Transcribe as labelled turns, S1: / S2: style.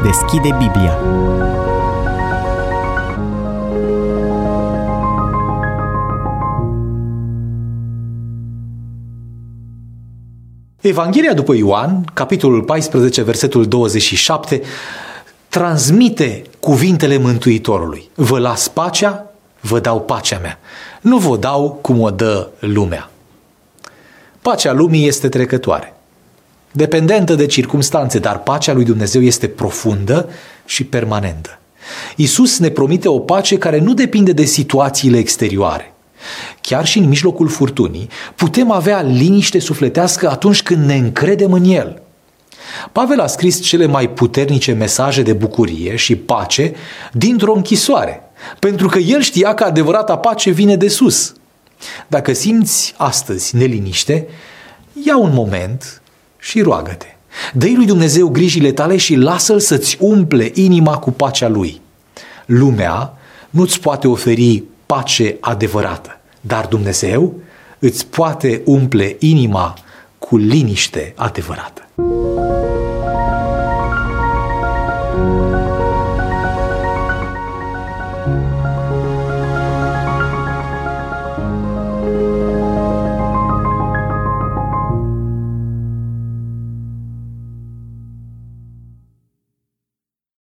S1: deschide Biblia.
S2: Evanghelia după Ioan, capitolul 14, versetul 27, transmite cuvintele Mântuitorului. Vă las pacea, vă dau pacea mea. Nu vă dau cum o dă lumea. Pacea lumii este trecătoare, dependentă de circumstanțe, dar pacea lui Dumnezeu este profundă și permanentă. Iisus ne promite o pace care nu depinde de situațiile exterioare. Chiar și în mijlocul furtunii putem avea liniște sufletească atunci când ne încredem în El. Pavel a scris cele mai puternice mesaje de bucurie și pace dintr-o închisoare, pentru că el știa că adevărata pace vine de sus. Dacă simți astăzi neliniște, ia un moment și roagă-te. Dă-i lui Dumnezeu grijile tale și lasă-L să-ți umple inima cu pacea Lui. Lumea nu-ți poate oferi pace adevărată, dar Dumnezeu îți poate umple inima cu liniște adevărată.